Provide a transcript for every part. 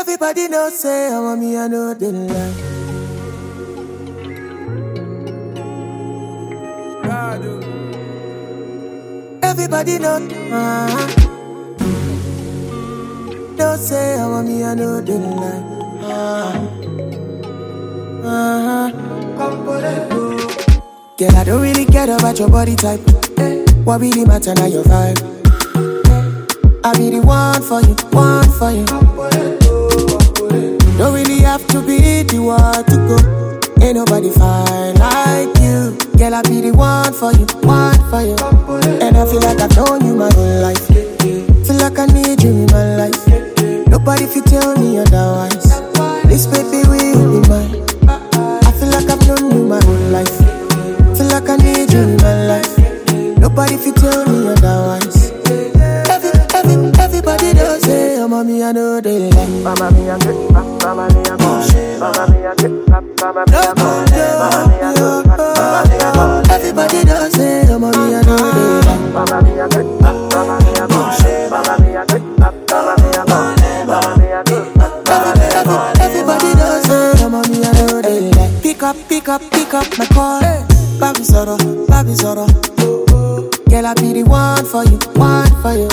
Everybody know say I want me, I know they lie. Everybody know, don't say I want me, I know they lie. Girl, I don't really care about your body type. What really matter now your vibe? I be the one for you, one for you. Don't really have to be the one to go. Ain't nobody fine like you. Girl, I be the one for you, one for you. And I feel like I've known you my whole life. Feel like I need you in my life. Nobody fit tell me otherwise. This baby will be mine. I feel like I've known you my whole life. Feel like I need you in my life. Nobody fit tell me otherwise. Everybody does say, oh mommy, I know they like. Mama me a good, mama me a good, mama me a good, mama me a good, mama me a good, mama me a good. Everybody does say, oh mommy, I know they like. Mama me a good, mama me a good, mama me a good, mama me a good, mama me a good. Everybody does say, oh mommy, I know they like. Pick up my call. Baby Zoro, baby Zoro. Girl, I be the one for you, one for you.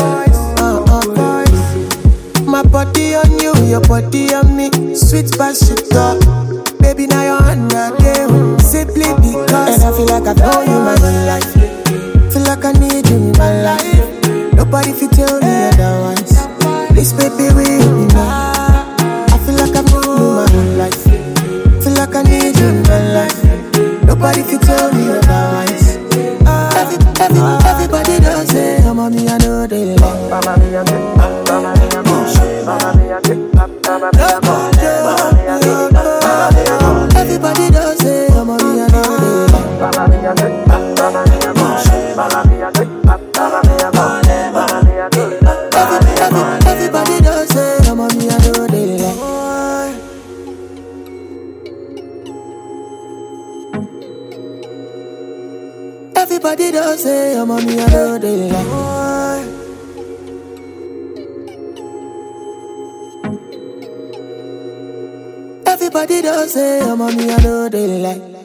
My body on you, your body on me. Sweet past shit up. Baby, now you're on your game. Simply because. And I feel like I've known you my whole life. Feel like I need you in my life. Nobody fit tell me otherwise. This baby will be mine. I feel like I've known you my whole life. Feel like I need you in my life. Nobody fit tell me otherwise. Everybody does say, oh mommy, I know they like. Mama me a good, mama me a good, mama me a good, mama me a good, mama me a good, mama me a good. Everybody does say, oh mommy, I know they like. Mama me a good, mama me a good, mama me a good, mama me a good, mama me a good. Everybody does say, oh mommy, I know they like. Everybody does say, oh mommy, I know they like. Everybody does say, oh mommy, I know they like.